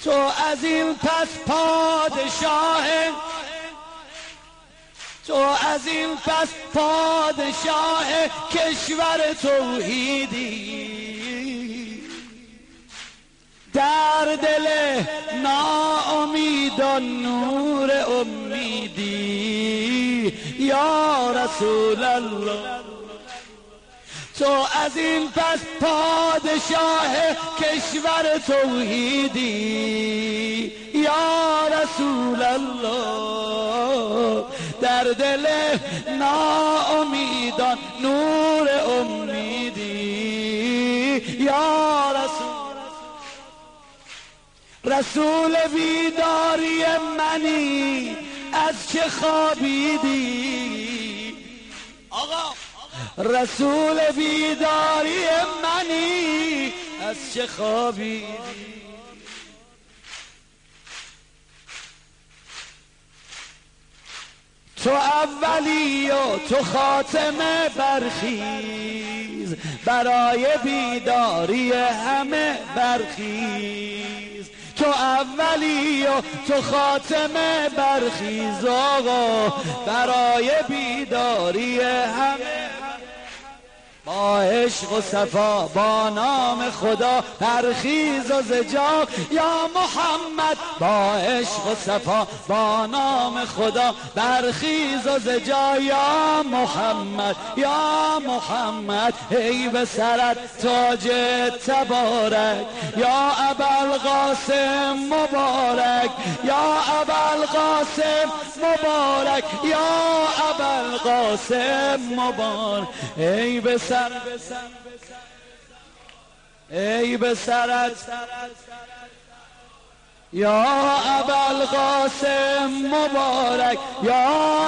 تو از این پس پادشاه، تو از این پس پادشاه کشور توحیدی، در دل ناامیدان نور امیدی یا رسول الله. تو از این پس پادشاه کشور توحیدی یا رسول الله، در دل ناامیدان نور امیدی یا رسول بیداری منی از چه خوابیدی آقا، رسول بیداری منی از چه خوابیدی. تو اولی و تو خاتمه برخیز، برای بیداری همه برخیز. تو اولی و تو خاتمه برخیز آقا، برای بیداری همه، با عشق و صفا با نام خدا برخیز و زجا یا محمد، با عشق و صفا با نام خدا برخیز و زجا یا محمد، یا محمد. ای به سرت تاج تبارک یا ابوالقاسم مبارک، یا ابوالقاسم مبارک، یا ابوالقاسم مبارک. ای به ای به سرت یا ابوالقاسم مبارک، یا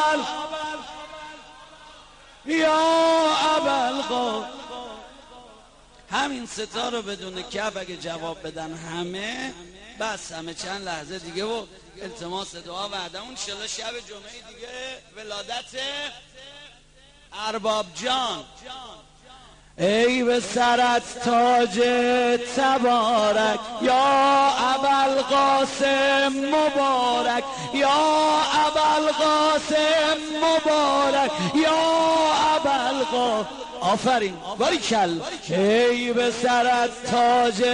ابوالقاسم. همین ستا رو بدون کف اگه جواب بدن همه بس، همه چند لحظه دیگه و التماس دعا وعده. اون شب جمعه دیگه ولادت ارباب جان. ای به سرت تاج تبارک یا ابوالقاسم مبارک، یا ابوالقاسم مبارک، یا ابوالقاسم. آفرین باریکل. ای به سرت تاج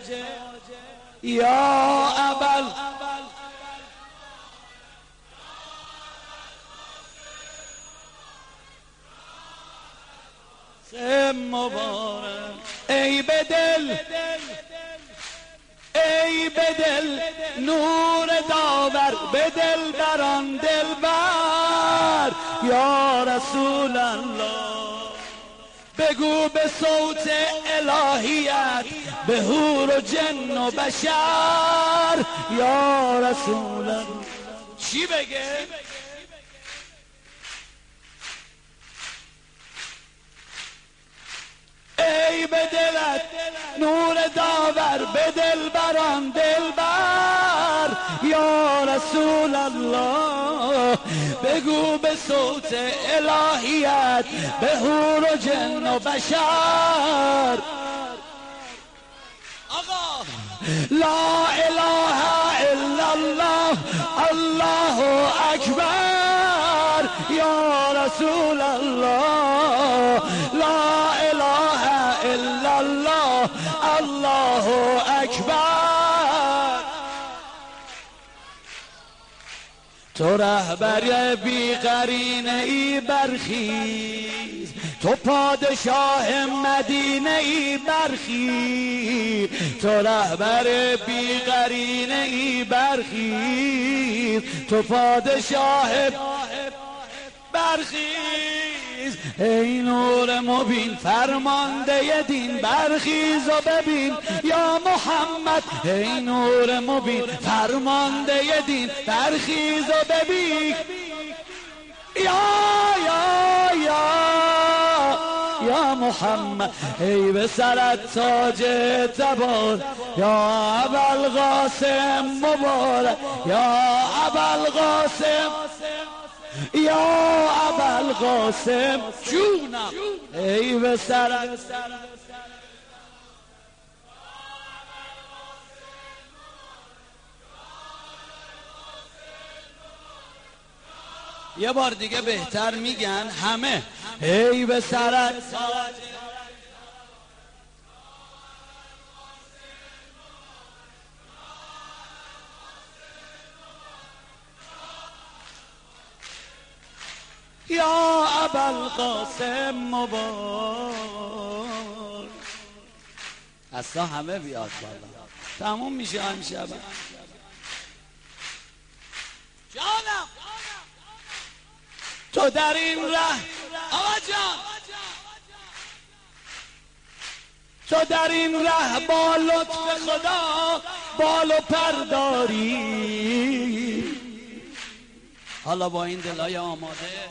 یا مبارک. ای به دل، ای به دل نور داور، به دل بران دلبر یا رسول الله. بگو به صوت الهیت به حور و جن و بشر یا رسول الله. چی بگه؟ ای به دلت نور داور، به دل بران دلبر یا رسول الله. بگو به صوت الهیت به حور و جن و بشر آقا، لا اله الا الله الله اکبر یا رسول الله. لا اله الا الله الله اکبر. تو رهبر بی قرینه ای برخیز، تو پادشاه مدینه ای برخیز. تو رهبر بی قرینه ای برخیز، تو پادشاه برخیز. ای نور مبین فرمانده دین، برخیز و ببین یا محمد. ای نور مبین فرمانده دین، برخیز و ببین یا محمد. ای به سرت تاج تبار یا ابوالقاسم مبارک، یا ابوالقاسم، یا ابوالقاسم جونم. ای به سرت یه بار دیگه بهتر میگن همه ای به سرت یا ابوالقاسم مبارک. اصلا همه بیاد بالا، تموم میشه همیشه. جانم تو در این ره آقا جان، تو در این ره با لطف خدا بال و پر داری. حالا با این دلای آماده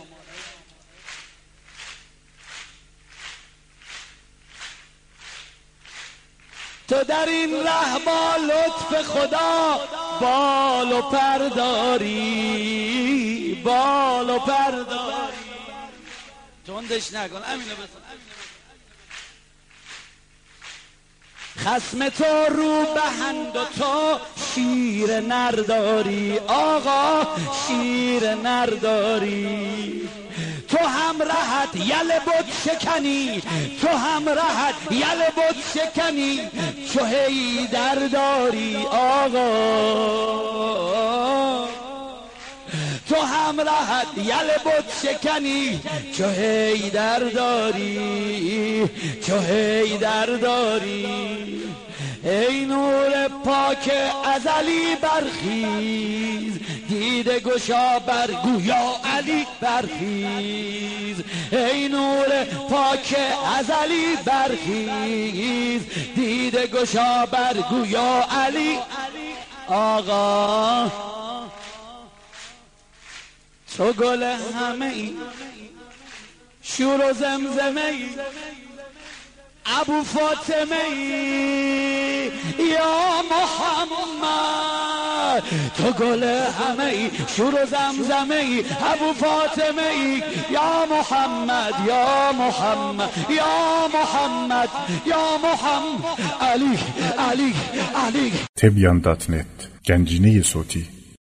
تو در این ره با لطف خدا بال و پر داری، بال و پر داری. تندش نکن، امینو بزن. خصم تو رو بهند و تو شیر نرداری، آقا شیر نرداری. تو هم رهت یل بود شکنی، تو هم رهت یل بود شکنی، چو حیدر داری آقا. تو هم رهت یل بود شکنی، چو حیدر داری، چو حیدر داری. ای نور پاک ازلی برخیز، دیده گشا بر گویا علی برخیز. ای نور پاک ازلی برخیز، دیده گشا بر گویا علی. آقا تو گل همه ای، شور و زمزمه ای، ابو فاطمه ای یا محمد. تو گل همه ای، شور و زمزمه ای، ابو فاطمه ای یا محمد، یا محمد، یا محمد، یا محمد. علی علی علی. Tebyan.net Gencine Soti